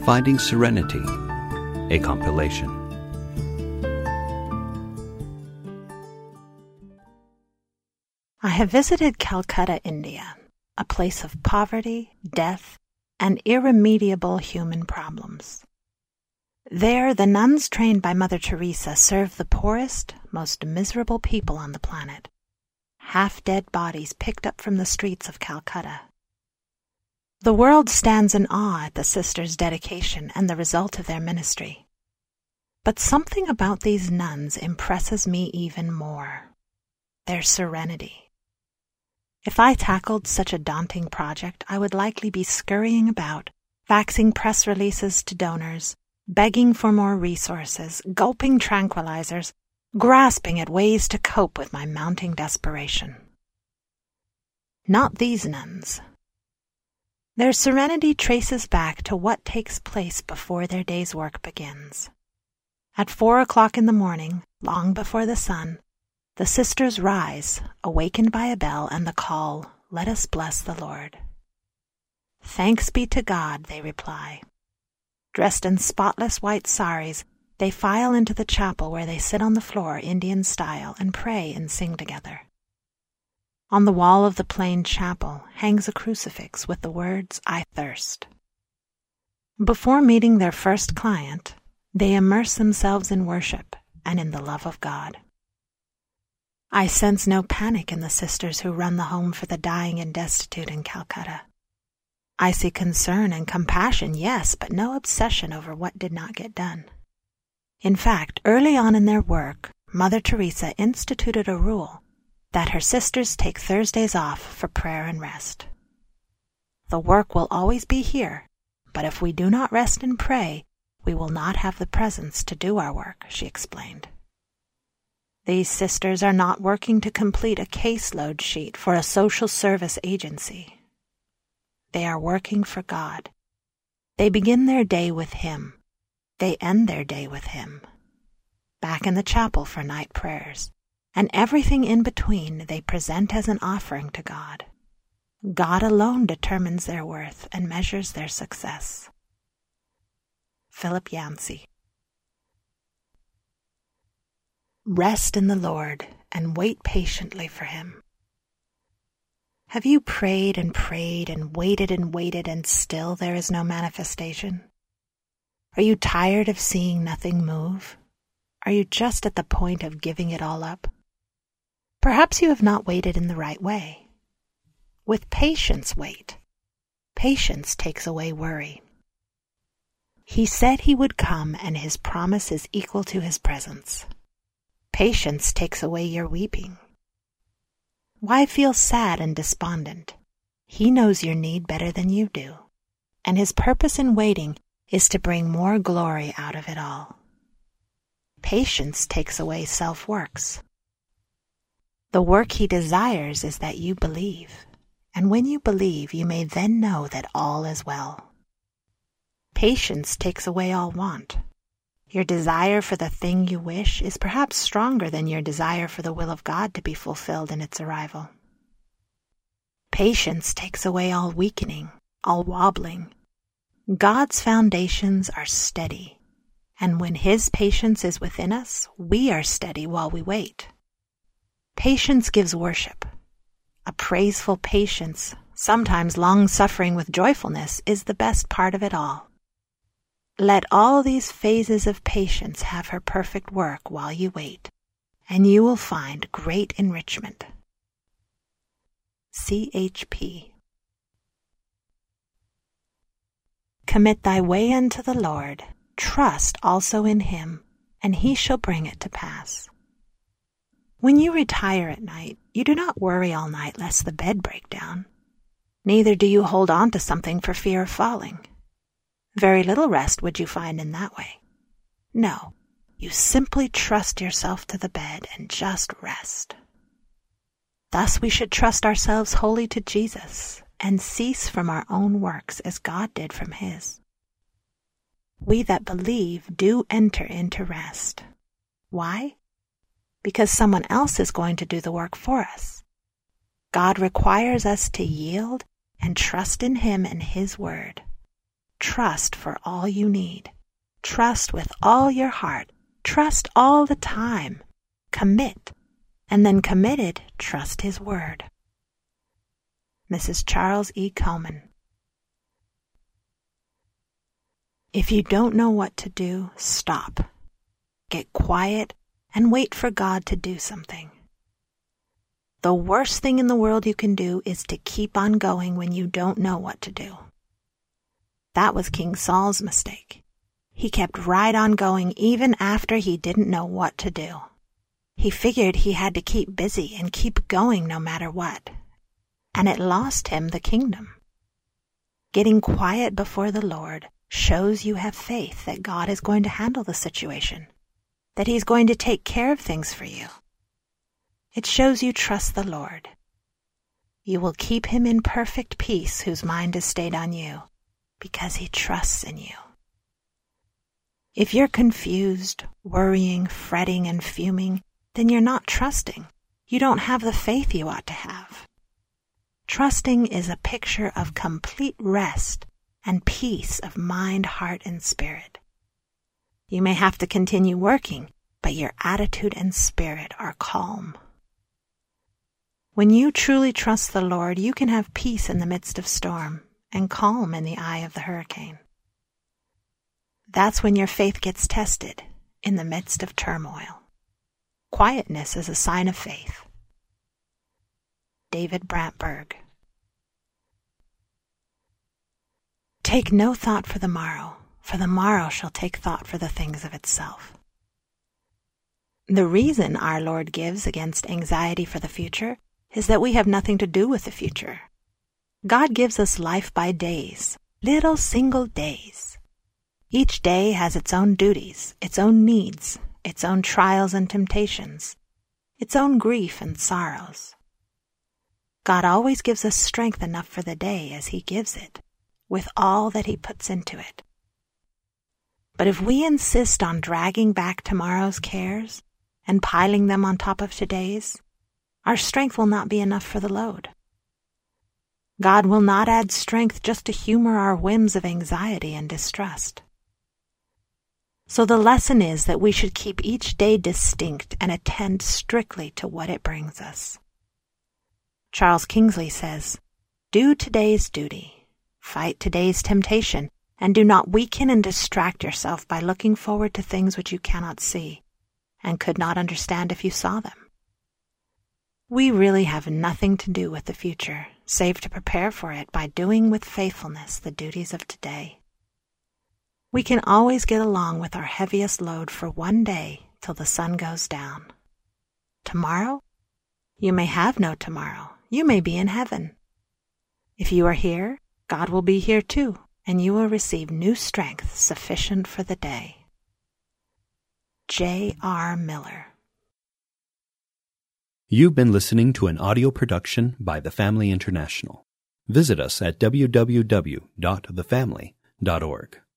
Finding Serenity, a compilation. I have visited Calcutta, India, a place of poverty, death, and irremediable human problems. There, the nuns trained by Mother Teresa serve the poorest, most miserable people on the planet, half-dead bodies picked up from the streets of Calcutta. The world stands in awe at the sisters' dedication and the result of their ministry. But something about these nuns impresses me even more: their serenity. If I tackled such a daunting project, I would likely be scurrying about, faxing press releases to donors, begging for more resources, gulping tranquilizers, grasping at ways to cope with my mounting desperation. Not these nuns. Their serenity traces back to what takes place before their day's work begins. At 4 o'clock in the morning, long before the sun, the sisters rise, awakened by a bell and the call, "Let us bless the Lord." "Thanks be to God," they reply. Dressed in spotless white saris, they file into the chapel where they sit on the floor Indian style and pray and sing together. On the wall of the plain chapel hangs a crucifix with the words, "I thirst." Before meeting their first client, they immerse themselves in worship and in the love of God. I sense no panic in the sisters who run the home for the dying and destitute in Calcutta. I see concern and compassion, yes, but no obsession over what did not get done. In fact, early on in their work, Mother Teresa instituted a rule that her sisters take Thursdays off for prayer and rest. The work will always be here, but if we do not rest and pray, we will not have the presence to do our work, she explained. These sisters are not working to complete a caseload sheet for a social service agency. They are working for God. They begin their day with Him. They end their day with Him. Back in the chapel for night prayers, and everything in between they present as an offering to God. God alone determines their worth and measures their success. Philip Yancey. Rest in the Lord and wait patiently for Him. Have you prayed and waited and still there is no manifestation? Are you tired of seeing nothing move? Are you just at the point of giving it all up? Perhaps you have not waited in the right way. With patience, wait. Patience takes away worry. He said He would come, and His promise is equal to His presence. Patience takes away your weeping. Why feel sad and despondent? He knows your need better than you do, and His purpose in waiting is to bring more glory out of it all. Patience takes away self-works. The work He desires is that you believe, and when you believe, you may then know that all is well. Patience takes away all want. Your desire for the thing you wish is perhaps stronger than your desire for the will of God to be fulfilled in its arrival. Patience takes away all weakening, all wobbling. God's foundations are steady, and when His patience is within us, we are steady while we wait. Patience gives worship. A praiseful patience, sometimes long-suffering with joyfulness, is the best part of it all. Let all these phases of patience have her perfect work while you wait, and you will find great enrichment. C.H.P. Commit thy way unto the Lord, trust also in Him, and He shall bring it to pass. When you retire at night, you do not worry all night lest the bed break down. Neither do you hold on to something for fear of falling. Very little rest would you find in that way. No, you simply trust yourself to the bed and just rest. Thus we should trust ourselves wholly to Jesus and cease from our own works as God did from His. We that believe do enter into rest. Why? Because someone else is going to do the work for us. God requires us to yield and trust in Him and His word. trust for all you need. Trust with all your heart. Trust all the time. Commit. And then committed, trust His word. Mrs. Charles E. Coleman. If you don't know what to do, stop. Get quiet and wait for God to do something. The worst thing in the world you can do is to keep on going when you don't know what to do. That was King Saul's mistake. He kept right on going even after he didn't know what to do. He figured he had to keep busy and keep going no matter what. And it lost him the kingdom. Getting quiet before the Lord shows you have faith that God is going to handle the situation, that He's going to take care of things for you. It shows you trust the Lord. You will keep Him in perfect peace whose mind is stayed on you, because He trusts in you. If you're confused, worrying, fretting, and fuming, then you're not trusting. You don't have the faith you ought to have. Trusting is a picture of complete rest and peace of mind, heart, and spirit. You may have to continue working, but your attitude and spirit are calm. When you truly trust the Lord, you can have peace in the midst of storm and calm in the eye of the hurricane. That's when your faith gets tested, in the midst of turmoil. Quietness is a sign of faith. David Brantberg. Take no thought for the morrow shall take thought for the things of itself. The reason our Lord gives against anxiety for the future is that we have nothing to do with the future. God gives us life by days, little single days. Each day has its own duties, its own needs, its own trials and temptations, its own grief and sorrows. God always gives us strength enough for the day as He gives it, with all that He puts into it. But if we insist on dragging back tomorrow's cares and piling them on top of today's, our strength will not be enough for the load. God will not add strength just to humor our whims of anxiety and distrust. So the lesson is that we should keep each day distinct and attend strictly to what it brings us. Charles Kingsley says, "Do today's duty, fight today's temptation, and do not weaken and distract yourself by looking forward to things which you cannot see and could not understand if you saw them." We really have nothing to do with the future, save to prepare for it by doing with faithfulness the duties of today. We can always get along with our heaviest load for one day till the sun goes down. Tomorrow? You may have no tomorrow. You may be in heaven. If you are here, God will be here too, and you will receive new strength sufficient for the day. J.R. Miller. You've been listening to an audio production by The Family International. Visit us at www.thefamily.org.